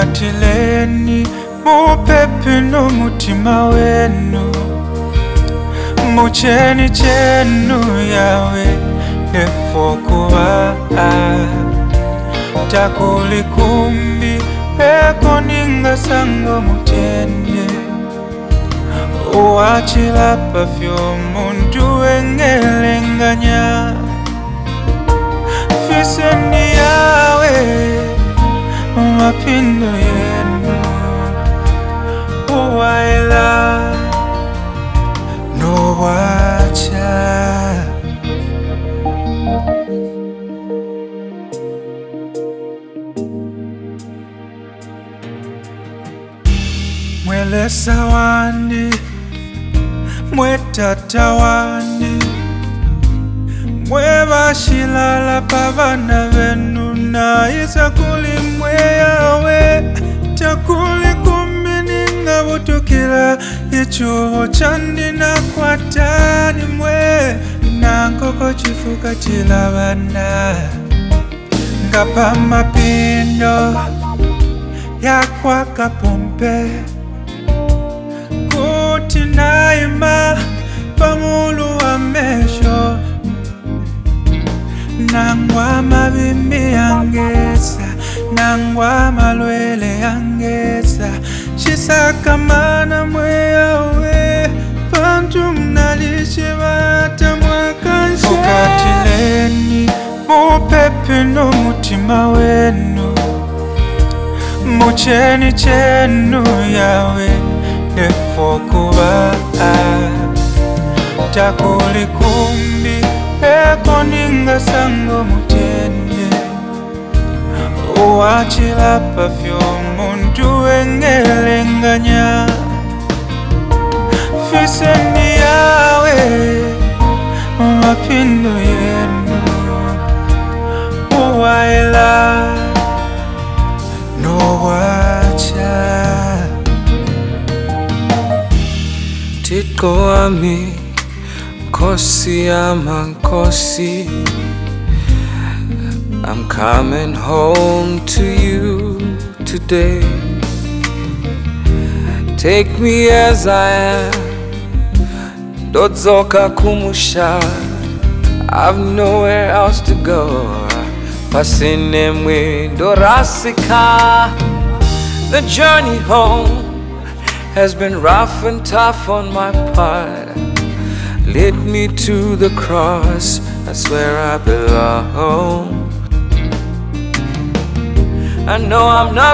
Fukatileni mupepe n'umutima wenu, mucheni chenu yawe nefokuwa takulikumbi eko ninga sango mutende uwachila pafyo muntu engelenganya fiseni yawe mapindo yenu uwaila no wacha mwelesa wandi mwetata wandi mwebashilala pabana benu na isakuli mweyawe takuli kumbininga butukila ichubo chandi na kwatani mwe nankoko chifuka chilabana ngapa mapindo yakwa kapompe kuti naima pamulu wa mesho nangwa mabimi yangesa nangwa malwele yangesa shisakamana mweyawe pantu mnalishe bata mwakansha fukatileni mupepe n'umutima wenu, mucheni chenu yawe nefokuwa takulikumbi eko ninga sango mutende uwachila pafyo muntu engelenganya fiseni yawe mapindo yenu uwaila no wacha Titko ami kosi amankosi, I'm coming home to you today. Take me as I am, dodzoka kumusha, I've nowhere else to go. Pasinemwe dorasika, the journey home has been rough and tough on my part. Lead me to the cross, that's where I belong. I know I'm not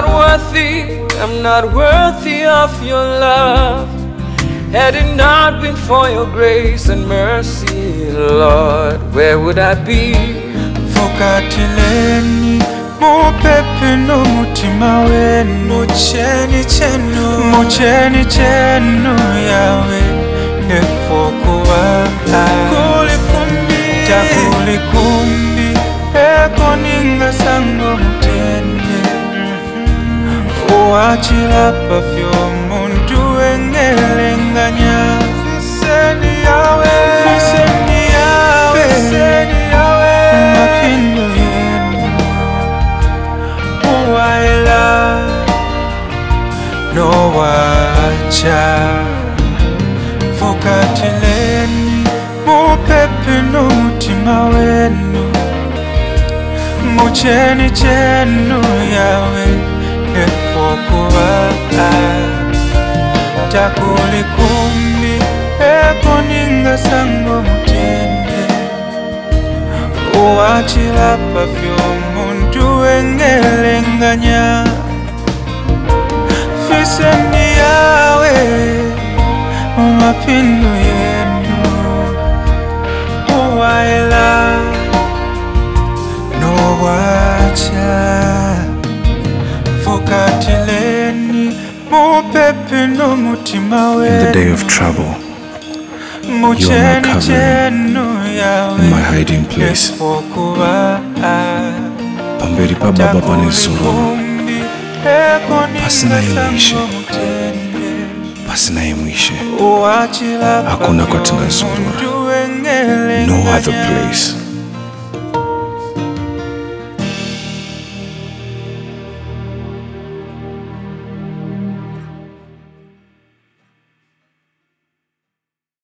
worthy of your love. Had it not been for your grace and mercy, Lord, where would I be? Fukatileni mupepe n'umutima wenu, mucheni chenu yawe nefokuwa takulikumbi eko ninga sango mutende uwachila pafyo muntu engelenganya fiseni yawe mapindo yenu uwaila no wacha fukatileni mupepe n'umutima wenu, mucheni chenu yawe nefokuwa takulikumbi eko ninga sango mutende uwachila pafyo muntu engelenganya fiseni yawe mapindo yenu uwaila no wacha fukatileni mupepe n'umutima wenu. In the day of trouble, you are my covering and my hiding place. Pamberi pa baba panesoro, pasina imwishe, pasina imwishe. Hakuna kwa tangazuru, no other place.